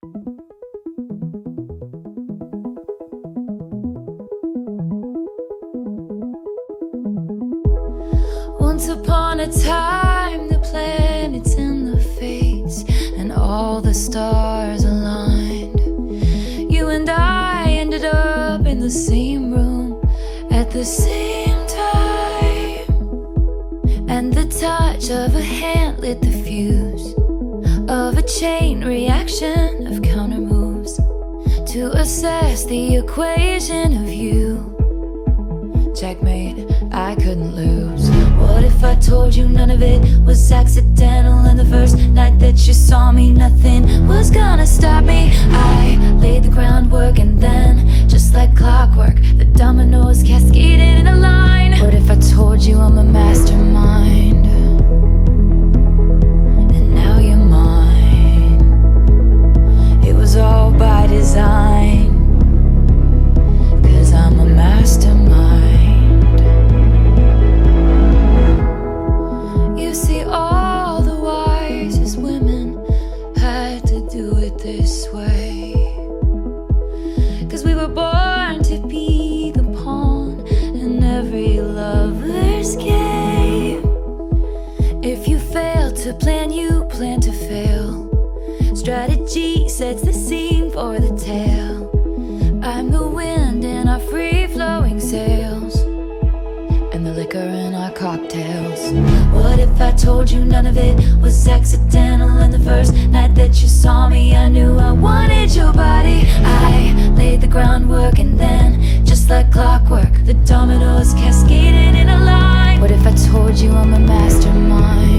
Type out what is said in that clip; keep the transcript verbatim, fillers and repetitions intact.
Once upon a time, the planets and the fates and all the stars aligned. You and I ended up in the same room at the same time, and the touch of a hand lit the fuse of a chain reaction of counter moves to assess the equation of you. Checkmate, I couldn't lose. What if I told you none of it was accidental, and the first night that you saw me nothing was gonna stop me? I laid the groundwork, and then, just like clockwork, the dominoes cascaded in a line. What if I told you I'm a mastermind, and now you're mine? It was all by design, 'cause I'm a mastermind. You see, all the wisest women had to do it this way, 'cause we were born to be the pawn in every lover's game. If you fail to plan, you plan to fail. Strategy sets the scene for the tale. I'm the wind in our free-flowing sails, and the liquor in our cocktails. What if I told you none of it was accidental, and the first night that you saw me I knew I wanted your body? I laid the groundwork, and then, just like clockwork, the dominoes cascaded in a line. What if I told you I'm a mastermind,